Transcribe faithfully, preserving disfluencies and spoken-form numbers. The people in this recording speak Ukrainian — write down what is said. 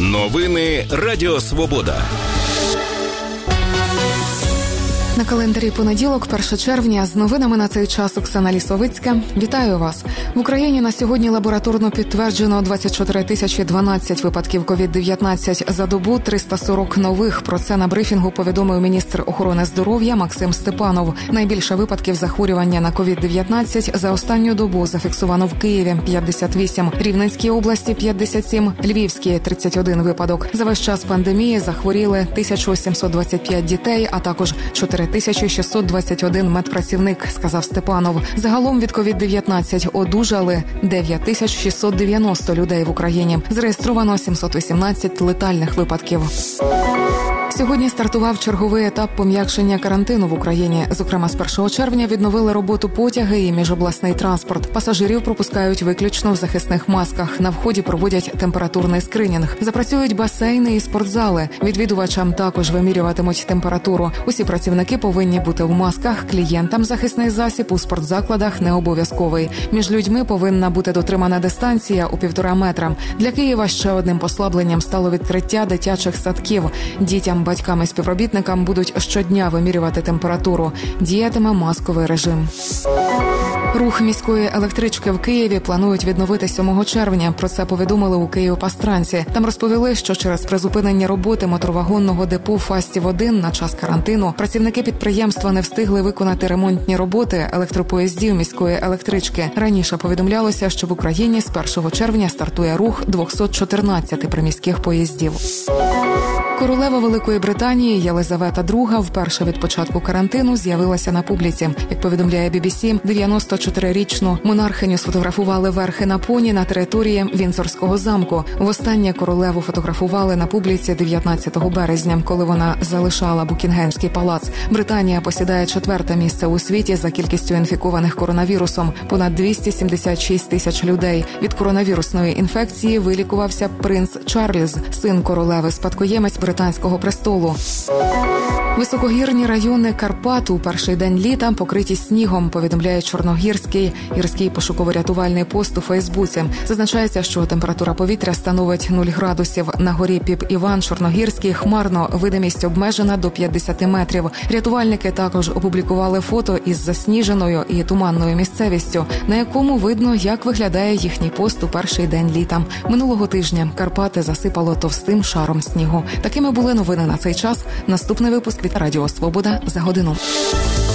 Новини Радіо Свобода. На календарі понеділок, перше червня, з новинами на цей час Оксана Лісовицька. Вітаю вас. В Україні на сьогодні лабораторно підтверджено двадцять чотири тисячі дванадцять випадків ковід дев'ятнадцять за добу, триста сорок нових. Про це на брифінгу повідомив міністр охорони здоров'я Максим Степанов. Найбільше випадків захворювання на ковід дев'ятнадцять за останню добу зафіксовано в Києві – п'ятдесят вісім, Рівненській області – п'ятдесят сім, Львівській – тридцять один випадок. За весь час пандемії захворіли тисяча сімсот двадцять п'ять дітей, а також чотири тисячі шістсот двадцять один медпрацівник, сказав Степанов. Загалом від ковід дев'ятнадцять одужали дев'ять тисяч шістсот дев'яносто людей в Україні. Зареєстровано сімсот вісімнадцять летальних випадків. Сьогодні стартував черговий етап пом'якшення карантину в Україні. Зокрема, з першого червня відновили роботу потяги і міжобласний транспорт. Пасажирів пропускають виключно в захисних масках. На вході проводять температурний скринінг. Запрацюють басейни і спортзали. Відвідувачам також вимірюватимуть температуру. Усі працівники повинні бути в масках. Клієнтам захисний засіб у спортзакладах не обов'язковий. Між людьми повинна бути дотримана дистанція у півтора метра. Для Києва ще одним послабленням стало відкриття дитячих садків. Дітям, батькам і співробітникам будуть щодня вимірювати температуру. Діятиме масковий режим. Рух міської електрички в Києві планують відновити сьомого червня. Про це повідомили у Київпастранці. Там розповіли, що через призупинення роботи моторвагонного депо Фастів один на час карантину працівники підприємства не встигли виконати ремонтні роботи електропоїздів міської електрички. Раніше повідомлялося, що в Україні з першого червня стартує рух двісті чотирнадцять приміських поїздів. Королева Великої Британії Єлизавета друга вперше від початку карантину з'явилася на публіці. Як повідомляє бі бі сі, дев'яносто чотирирічну монархиню сфотографували верхи на поні на території Віндзорського замку. Востаннє королеву фотографували на публіці дев'ятнадцятого березня, коли вона залишала Букінгемський палац. Британія посідає четверте місце у світі за кількістю інфікованих коронавірусом – понад двісті сімдесят шість тисяч людей. Від коронавірусної інфекції вилікувався принц Чарльз, син королеви, спадкоємець британського престолу. Високогірні райони Карпат у перший день літа покриті снігом, повідомляє Чорногірський гірський пошуково-рятувальний пост у Фейсбуці. Зазначається, що температура повітря становить нуль градусів. На горі Піп-Іван Чорногірський хмарно, видимість обмежена до п'ятдесят метрів. Рятувальники також опублікували фото із засніженою і туманною місцевістю, на якому видно, як виглядає їхній пост у перший день літа. Минулого тижня Карпати засипало товстим шаром снігу. Такими були новини на цей час. Наступний випуск від Радіо Свобода за годину.